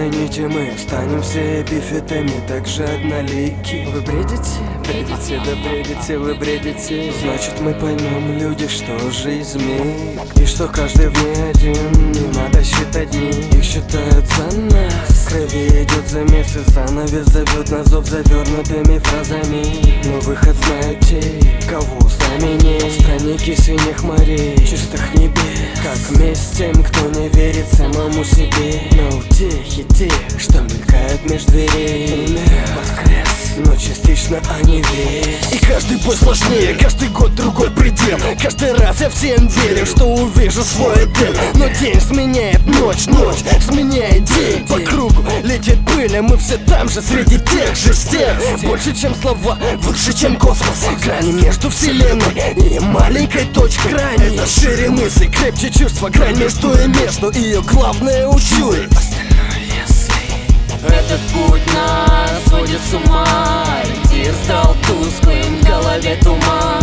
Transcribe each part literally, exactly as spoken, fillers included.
Извините, мы станем все эпифетами, также однолики. Вы бредите? Бредите, да бредите, вы бредите. Значит, мы поймем, люди, что жизнь миг, и что каждый вне один. Не надо считать дни, их считают за нас. В крови идет замес, и занавес зовет на зов завернутыми фразами. Но выход знают те, кого с нами нет. Странники синих морей, чистых небес, как месть тем, кто не верит самому себе. Но утехи тех, что мелькают меж дверей. Мир воскрес, но частично они весь. И каждый бой сложнее, каждый год другой предел. Каждый раз я всем верю, что увижу свой день. Но день сменяет ночь, ночь сменяет день. По кругу летит пыль, а мы все там же, среди тех же стен. Больше, чем слова, выше, чем космос. Грани между вселенной и маленькой точкой. Грань — это шире мысли, крепче чувства. Грань между и между, ее главное учуять. Этот путь нас сводит с ума. Ориентир стал тусклым, в голове туман.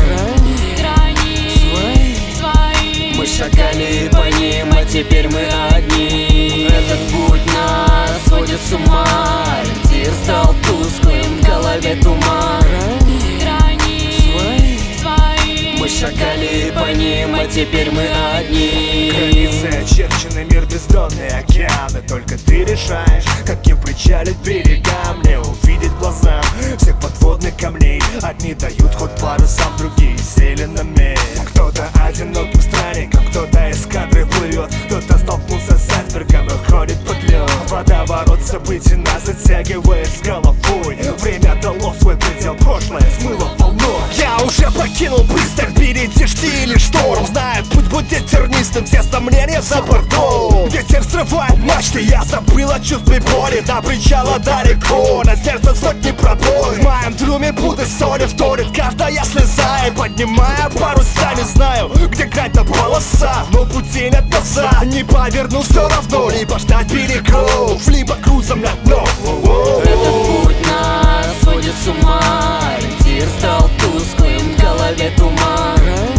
Грани свои мы шагали по ним, а теперь мы одни. Этот путь нас сводит с ума. Ориентир стал тусклым, в голове туман. Грани свои мы шагали по ним, а теперь мы одни. Границы очерчены, мир бездонный, океаны. Только ты решаешь, каким причалить берегам. Не увидеть глазам всех подводных камней. Одни дают ход парусам, другие сели на мель. Кто-то одиноким странником, кто-то из кадры плывет, кто-то столкнулся с айсбергом и ходит под лед. Водоворот событий нас затягивает с головой. Время дало свой предел, прошлое смыло волной. Я уже покинул пристань, впереди штиль и шторм. Знаю, путь будет тернистым, все сомнения за бортом. Ветер срывает мачты, я забыл о чувстве боли. До причала далеко, на сердце сотни пробоев. В моем друме буды соли вторит каждая слеза. И поднимая паруса, не знаю, где грань до полоса. Но пути нет назад, не поверну все равно. Либо ждать берегов, либо грузом на дно. Этот путь нас сводит с ума. Ориентир стал тусклым, в голове туман.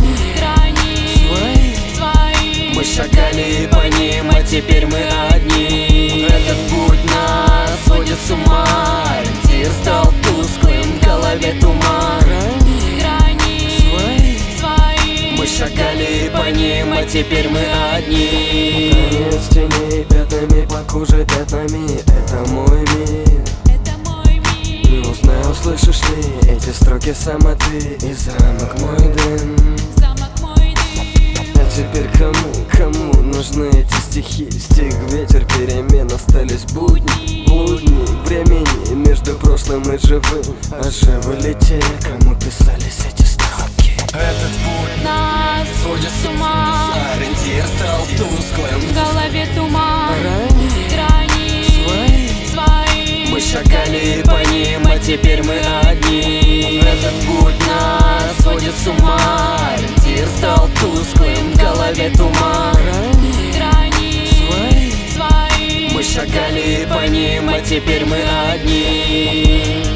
Грани свои мы шагали по ним, а теперь мы одни. Этот путь нас сводит с ума. Ориентир стал тусклым, в голове туман. Грани свои мы шагали по ним, а теперь мы одни. Конец теней пятнами по коже пятнами. Это мой мир. Не узнаю, слышишь ли эти строки сама ты. И замок мой дым. А теперь кому, кому нужны эти стихи? Стих, ветер, перемен, остались будни. Будни времени между прошлым и живым. А живы ли те, кому писались эти строки? Этот путь нас сводит с ума. Ориентир стал тусклым, в голове туман. Грани Свои мы шагали по ним, а теперь мы одни. Этот путь нас сводит с ума. Ориентир стал тусклым, в голове туман. Грани свои мы шагали по ним, а теперь мы одни.